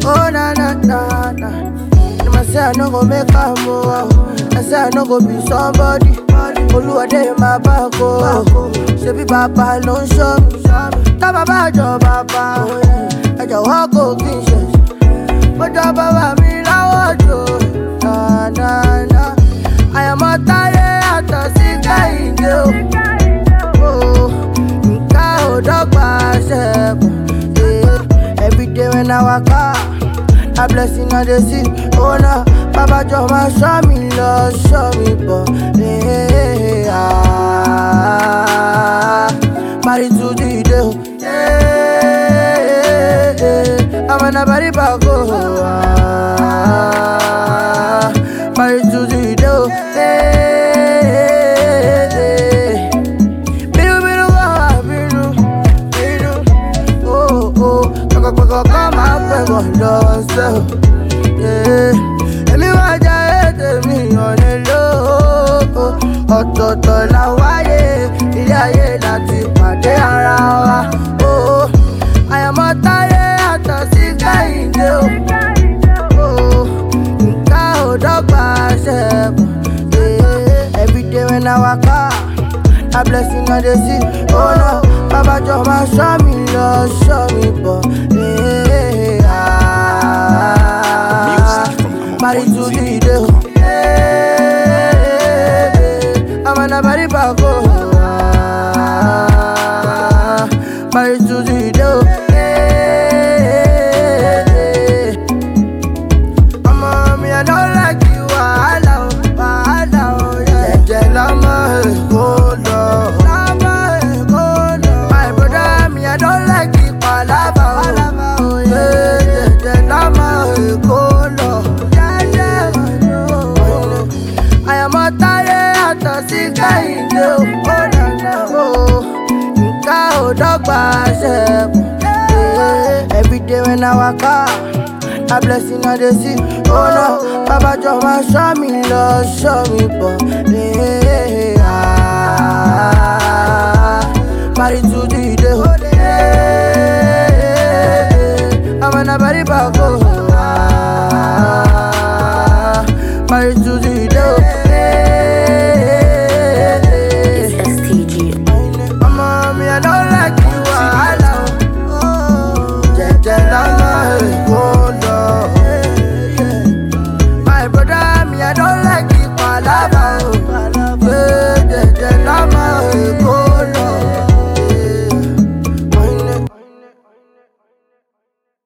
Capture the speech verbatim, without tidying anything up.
Oh na na na na. Them a say I no go make a move. I say I no go be somebody. Oluwa dey my back oh. Say be Baba ló ń show me. Tá bàbá jọ bàbá, ẹ jọ̀wọ́ kò kí n ṣe. Mo jọ bàbá mi láwọ̀ jò. Na na na. Àyànmọ́ táyé àtọ̀ sí Kẹ́hìndé o. Oh, nǹkan ò dọ́gba ṣẹ́gun. Everyday when I waka, a blessing I dey see. Oh no, Baba just ma show me love, show me but hey, ah, married to the day. Hey, hey, I'm on a body back oh, ah, married to the day. Hey, hey, biru biru ah, biru biru, oh oh, kaka kaka come and beg on yourself. Yeah, emi wa jare temi ọ̀nà lóko, ọ̀tọ̀ọ̀tọ̀ la wáyé, ilé ayé láti pàdé ara wa. Oh, àyànmọ́ táyé àtọ̀ sí Kẹ́hìndé o. Oh, nǹkan ò dọ́gba ṣẹ́gun. Yeah, everyday when I waka, a blessing I dey see. Oh no, Baba just ma show me love, show me but hey, ah, married to the day. Hey, I'm on a body back oh, ah, married to the day. Hey, I'm on me, I don't like you, wahala, wahala, yeah. Jẹ́ lọ́mọ Èkó lọ. My brother, me, I don't like you, palava, oh, yeah. Jẹ́ lọ́mọ Èkó lọ. Àyànmọ́ táyé àtọ̀ sí Kẹ́hìndé o. Oh na na oh, nǹkan ò dọ́gba ṣẹ́gun. Everyday when I waka, a blessing I dey see. Oh no, Baba just ma show me love, show me but hey, ah, married to the day. Hey, I'm on a body back oh, ah, married to the day.